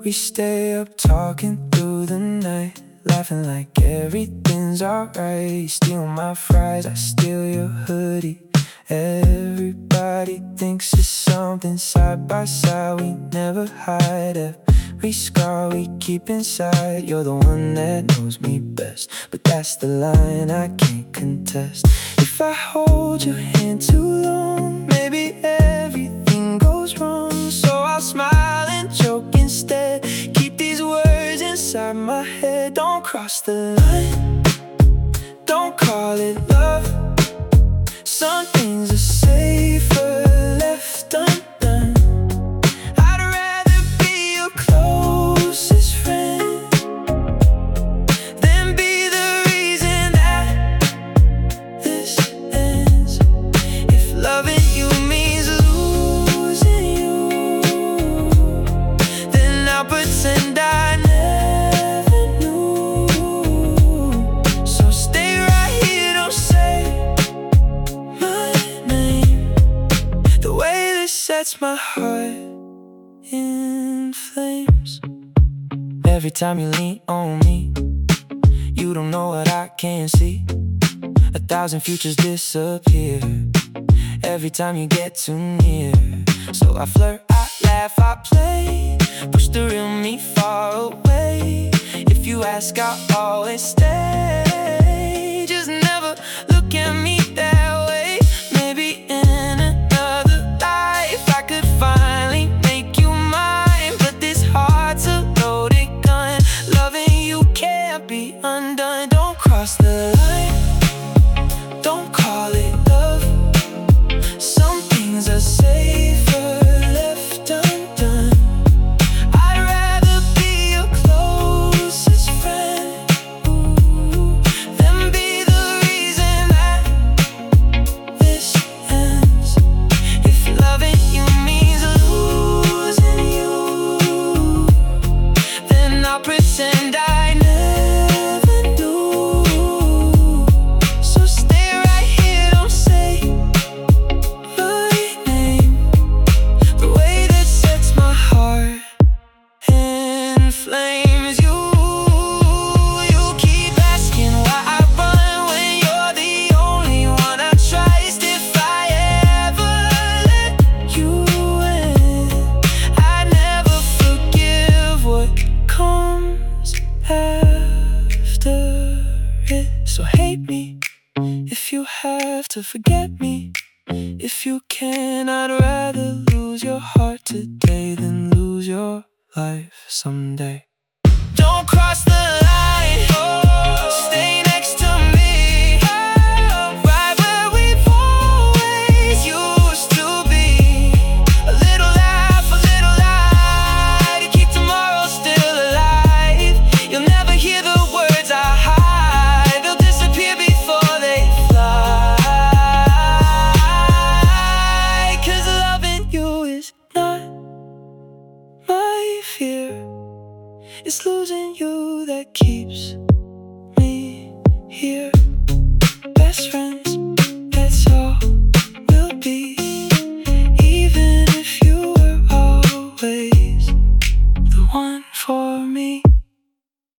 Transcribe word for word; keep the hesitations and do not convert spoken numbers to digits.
We stay up talking through the night, laughing like everything's alright. You steal my fries, I steal your hoodie. Everybody thinks it's something side by side. We never hide every scar we keep inside. You're the one that knows me best, but that's the line I can't contest. If I hold your hand too long, maybe everything goes wrong. So I'll smile and joke instead, keep these words inside my head. Don't cross the line, don't call it love. Some things are safer left undone. I'd rather be your closest friend than be the reason that this ends. If loving you means losing you, then I'll pretend I never knew. So stay right here, don't say sets my heart in flames. Every time you lean on me, you don't know what I can see. A thousand futures disappear every time you get too near. So I flirt, I laugh, I play, push the real me far away. If you ask, I'll always stay. Just never look at me that way. Maybe in another life I could finally make you mine, but this heart's a loaded gun. Loving you can't be undone. Don't cross the line, don't call it love. Some things are safer left undone. I'd rather be your closest friend, ooh, than be the reason that this ends. If loving you means losing you, then I'll pretend I never knew. So stay right here, don't say my name. The way that sets my heart in flames. You, you keep asking why I run when you're the only one I trust. If I ever let you in, I never forgive what comes after it. So hate me if you have to forget me. If you can, I'd rather lose your heart today than lose your life someday. Don't cross the line, oh, stay next to me, oh, right where we've always used to be. A little laugh, a little lie, to keep tomorrow still alive. You'll never hear the words I hide, they'll disappear before they fly. Cause loving you is not my fear, it's losing you that keeps me here. Best friends